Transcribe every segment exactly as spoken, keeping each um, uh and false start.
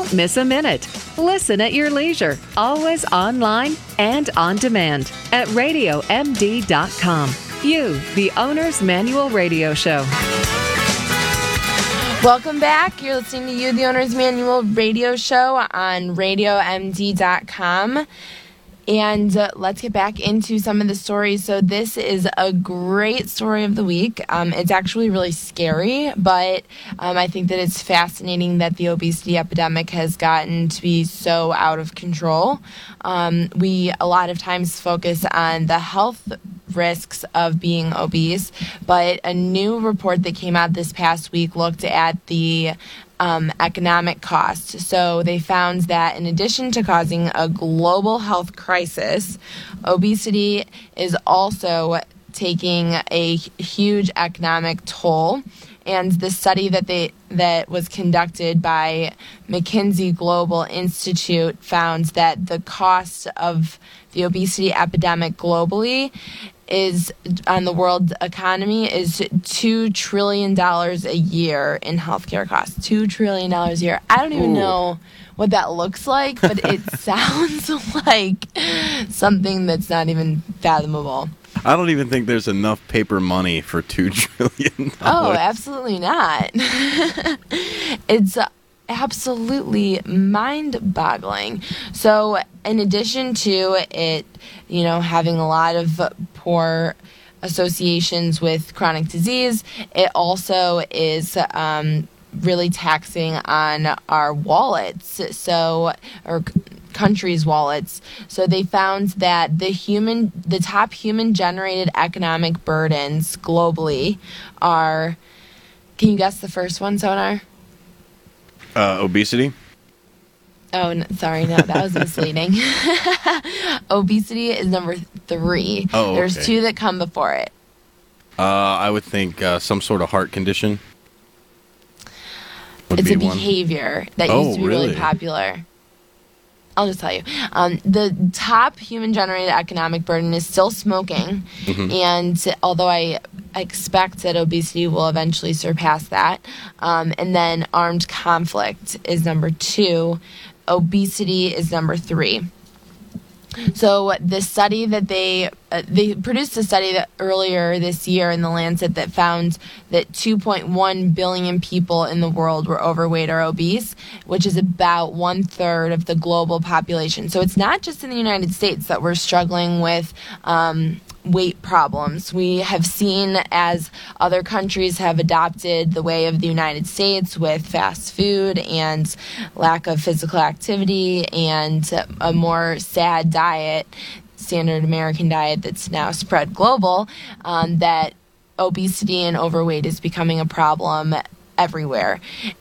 Don't miss a minute. Listen at your leisure, always online and on demand at radio m d dot com. You, the Owner's Manual Radio Show. Welcome back. You're listening to You, the Owner's Manual Radio Show on radio m d dot com. And uh, let's get back into some of the stories. So this is a great story of the week. Um, it's actually really scary, but um, I think that it's fascinating that the obesity epidemic has gotten to be so out of control. Um, we a lot of times focus on the health risks of being obese, but a new report that came out this past week looked at the Um, economic cost. So they found that in addition to causing a global health crisis, obesity is also taking a huge economic toll. And the study that they that was conducted by McKinsey Global Institute found that the cost of the obesity epidemic globally is on the world economy is two trillion dollars a year in healthcare costs. two trillion dollars a year. I don't even Ooh. know what that looks like, but it sounds like something that's not even fathomable. I don't even think there's enough paper money for two trillion dollars. Oh, absolutely not. It's uh, absolutely mind-boggling. So in addition to it, you know, having a lot of poor associations with chronic disease, it also is um, really taxing on our wallets, so or countries' wallets. So they found that the human, the top human-generated economic burdens globally are. Can you guess the first one, Sonar? Uh, obesity. Oh, no, sorry, no, that was misleading. Obesity is number three. Oh, okay. There's two that come before it. Uh, I would think uh, some sort of heart condition. It's a behavior one. that oh, used to be really? really popular. I'll just tell you. Um, the top human-generated economic burden is still smoking, mm-hmm. and although I expect that obesity will eventually surpass that, um, and then armed conflict is number two, obesity is number three. So the study that they uh, they produced a study that earlier this year in the Lancet that found that two point one billion people in the world were overweight or obese, which is about one third of the global population. So it's not just in the United States that we're struggling with um, weight problems. We have seen as other countries have adopted the way of the United States with fast food and lack of physical activity and a more sad diet, standard American diet that's now spread global, um, that obesity and overweight is becoming a problem everywhere.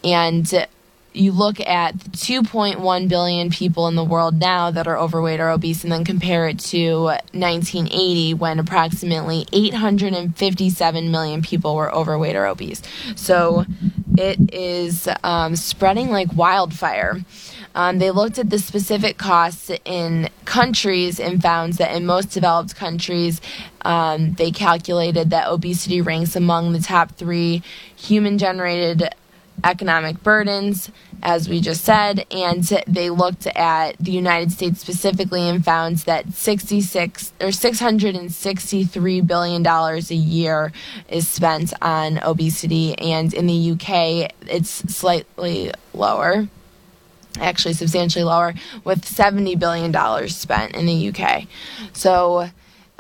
And you look at two point one billion people in the world now that are overweight or obese, and then compare it to nineteen eighty when approximately eight hundred fifty-seven million people were overweight or obese. So it is um, spreading like wildfire. Um, they looked at the specific costs in countries and found that in most developed countries, um, they calculated that obesity ranks among the top three human-generated economic burdens, as we just said, and they looked at the United States specifically and found that sixty-six or six hundred sixty-three billion dollars a year is spent on obesity, and in the U K it's slightly lower, actually substantially lower, with seventy billion dollars spent in the U K. So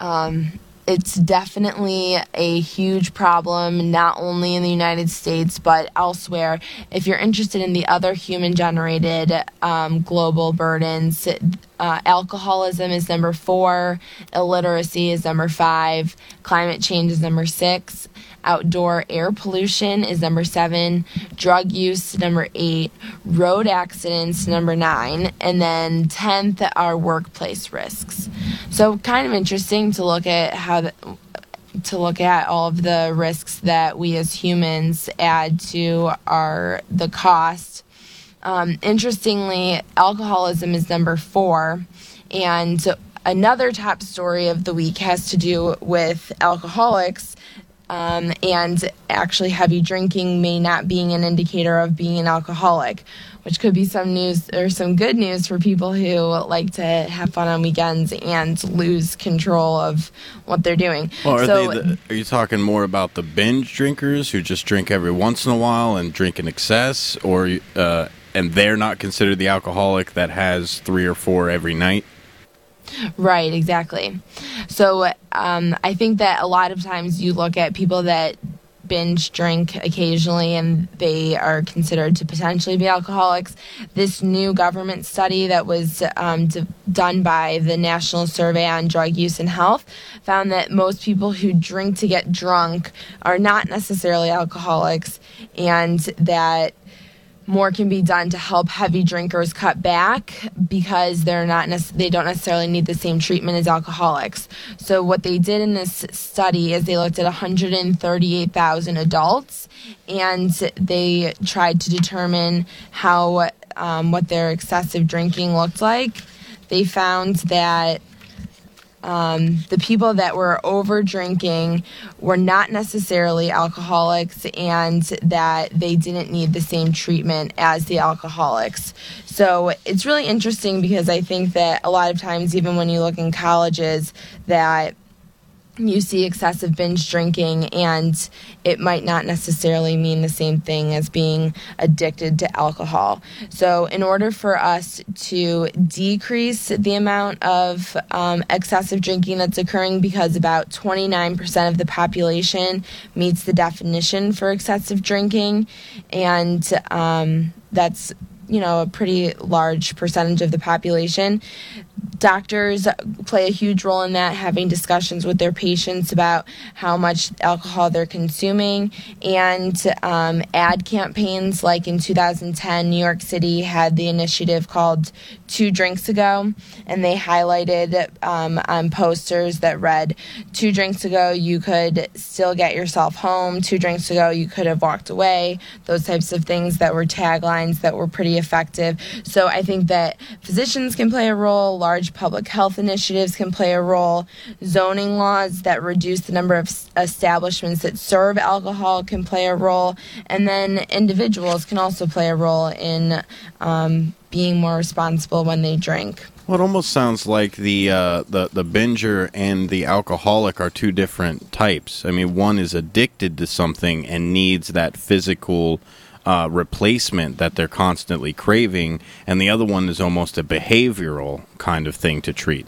um it's definitely a huge problem, not only in the United States, but elsewhere. If you're interested in the other human-generated um, global burdens, uh, alcoholism is number four, illiteracy is number five, climate change is number six, outdoor air pollution is number seven, drug use number eight, road accidents number nine, and then tenth are workplace risks. So kind of interesting to look at how the, to look at all of the risks that we as humans add to our the cost. Um, interestingly, alcoholism is number four, and another top story of the week has to do with alcoholics. um, and actually heavy drinking may not being an indicator of being an alcoholic, which could be some news or some good news for people who like to have fun on weekends and lose control of what they're doing. Well, are, so, they the, are you talking more about the binge drinkers who just drink every once in a while and drink in excess, or uh, and they're not considered the alcoholic that has three or four every night? Right, exactly. So um, I think that a lot of times you look at people that binge drink occasionally and they are considered to potentially be alcoholics. This new government study that was um, d- done by the National Survey on Drug Use and Health found that most people who drink to get drunk are not necessarily alcoholics, and that more can be done to help heavy drinkers cut back because they're not nec- they don't necessarily need the same treatment as alcoholics. So what they did in this study is they looked at one hundred thirty-eight thousand adults, and they tried to determine how um, what their excessive drinking looked like. They found that Um, the people that were over drinking were not necessarily alcoholics, and that they didn't need the same treatment as the alcoholics. So it's really interesting because I think that a lot of times, even when you look in colleges, that you see excessive binge drinking, and it might not necessarily mean the same thing as being addicted to alcohol. So in order for us to decrease the amount of um, excessive drinking that's occurring, because about twenty-nine percent of the population meets the definition for excessive drinking, and um, that's you know, a pretty large percentage of the population. Doctors play a huge role in that, having discussions with their patients about how much alcohol they're consuming, and um, ad campaigns. Like in two thousand ten, New York City had the initiative called Two Drinks Ago, and they highlighted um, on posters that read, two drinks ago, you could still get yourself home. Two drinks ago, you could have walked away. Those types of things that were taglines that were pretty effective. So I think that physicians can play a role, large public health initiatives can play a role, zoning laws that reduce the number of establishments that serve alcohol can play a role, and then individuals can also play a role in um, being more responsible when they drink. Well, it almost sounds like the uh, the the binger and the alcoholic are two different types. I mean, one is addicted to something and needs that physical uh, replacement that they're constantly craving, and the other one is almost a behavioral kind of thing to treat.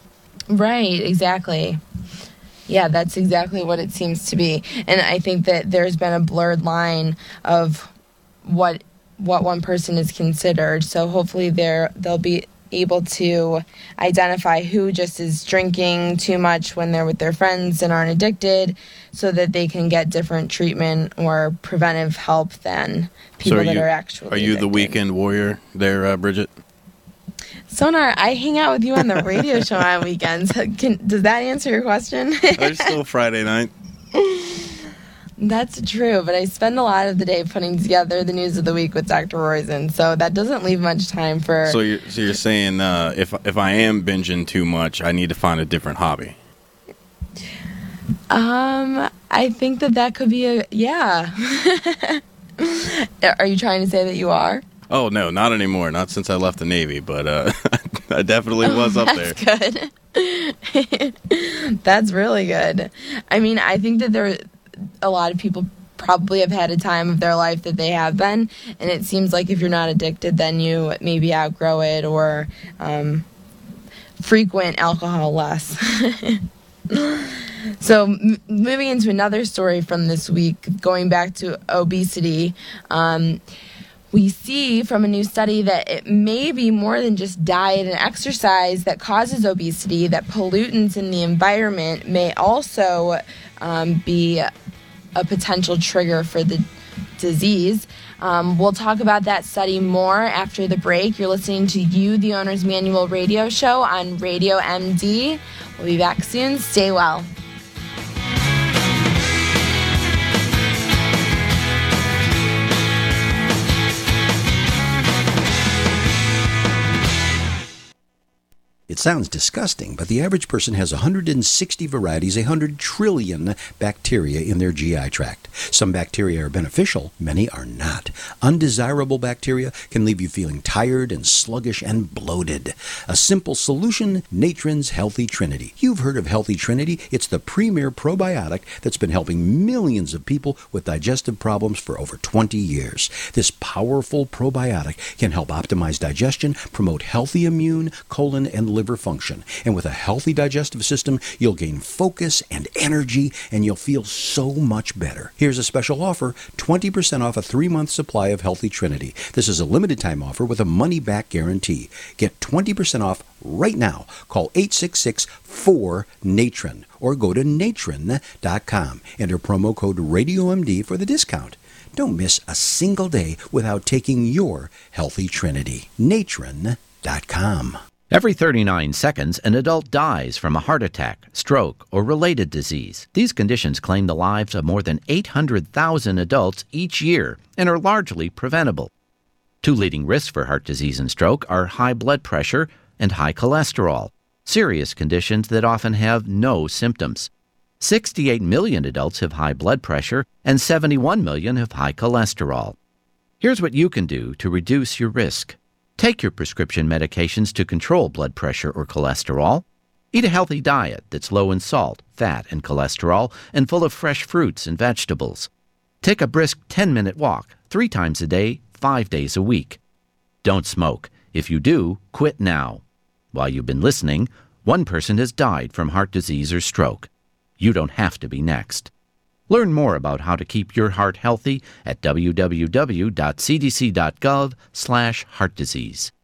Right, exactly. Yeah, that's exactly what it seems to be. And I think that there's been a blurred line of what what one person is considered. So hopefully they're they'll be able to identify who just is drinking too much when they're with their friends and aren't addicted, so that they can get different treatment or preventive help than people so are that you, are actually Are you addicted. the weekend warrior there, uh, Bridget? Sonar, I hang out with you on the radio show on weekends. Can, does that answer your question? There's still Friday night. That's true, but I spend a lot of the day putting together the news of the week with Doctor Roizen, so that doesn't leave much time for... So you're, so you're saying uh, if if I am binging too much, I need to find a different hobby? Um, I think that that could be a... Yeah. Are you trying to say that you are? Oh, no, not anymore. Not since I left the Navy, but uh, I definitely was oh, up there. That's good. That's really good. I mean, I think that there... a lot of people probably have had a time of their life that they have been, and it seems like if you're not addicted, then you maybe outgrow it or um, frequent alcohol less. So m- moving into another story from this week, going back to obesity, um, we see from a new study that it may be more than just diet and exercise that causes obesity, that pollutants in the environment may also um, be a potential trigger for the disease. Um, we'll talk about that study more after the break. You're listening to You, the Owner's Manual radio show on Radio M D. We'll be back soon. Stay well. It sounds disgusting, but the average person has one hundred sixty varieties, one hundred trillion bacteria in their G I tract. Some bacteria are beneficial, many are not. Undesirable bacteria can leave you feeling tired and sluggish and bloated. A simple solution, Natron's Healthy Trinity. You've heard of Healthy Trinity. It's the premier probiotic that's been helping millions of people with digestive problems for over twenty years. This powerful probiotic can help optimize digestion, promote healthy immune, colon, and liver function. And with a healthy digestive system, you'll gain focus and energy, and you'll feel so much better. Here's a special offer, twenty percent off a three-month supply of Healthy Trinity. This is a limited-time offer with a money-back guarantee. Get twenty percent off right now. Call eight six six, four, Natron or go to natron dot com. Enter promo code RadioMD for the discount. Don't miss a single day without taking your Healthy Trinity. natron dot com. Every thirty-nine seconds, an adult dies from a heart attack, stroke, or related disease. These conditions claim the lives of more than eight hundred thousand adults each year and are largely preventable. Two leading risks for heart disease and stroke are high blood pressure and high cholesterol, serious conditions that often have no symptoms. sixty-eight million adults have high blood pressure and seventy-one million have high cholesterol. Here's what you can do to reduce your risk. Take your prescription medications to control blood pressure or cholesterol. Eat a healthy diet that's low in salt, fat, and cholesterol, and full of fresh fruits and vegetables. Take a brisk ten-minute walk three times a day, five days a week. Don't smoke. If you do, quit now. While you've been listening, one person has died from heart disease or stroke. You don't have to be next. Learn more about how to keep your heart healthy at w w w dot c d c dot gov slash heart disease.